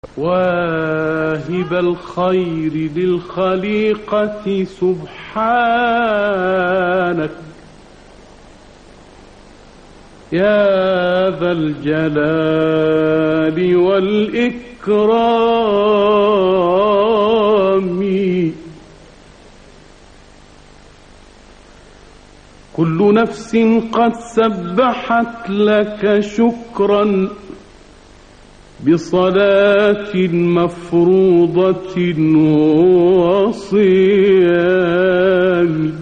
واهب الخير للخليقة سبحانك يا ذا الجلال والإكرام. كل نفس قد سبحت لك شكرا بصلاة مفروضة وصيام.